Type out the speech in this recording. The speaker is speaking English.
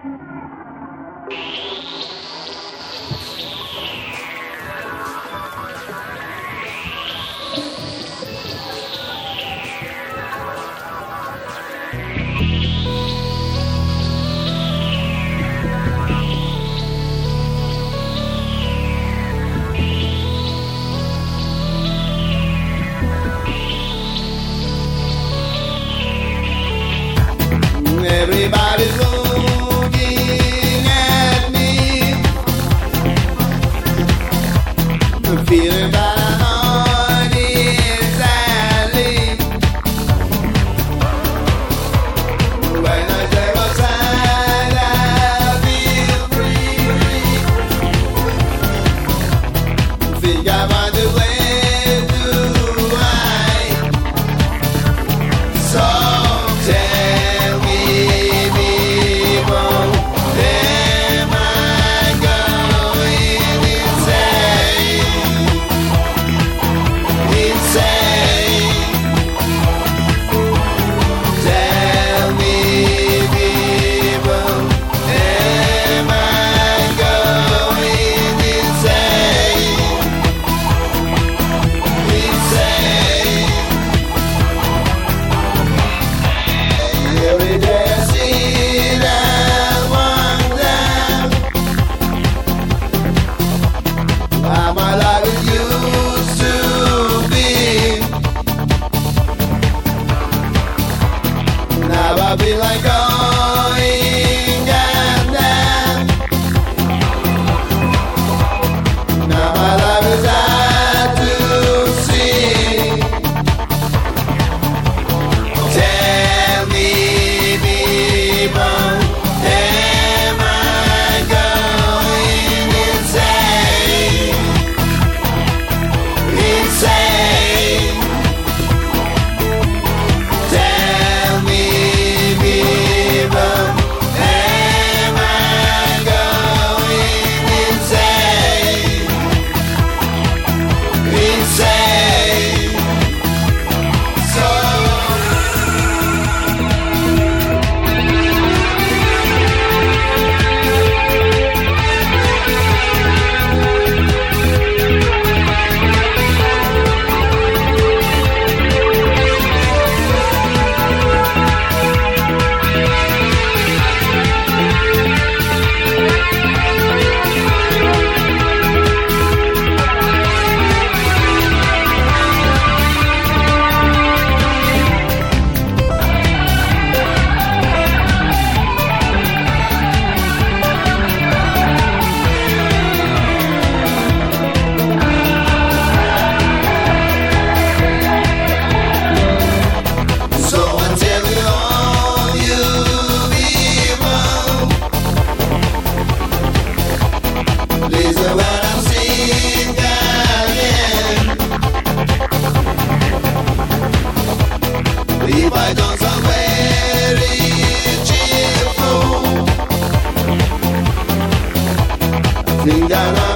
Everybody's looking at me, feeling my heart insanely. When I step outside, I feel free. Think I find a way to hide. So tell me, people, am I going insane? Insane. Tell me, people, am I going insane? Insane. Every day I see that wonder how my life used to be. Now I feel like going down. Now my life is hard to see. Tell me, people, am I going insane? Insane. Tell me, people, am I going insane? Insane. So So I tell you all, you people, listen when I'm singing. If I don't sound very cheerful, I think that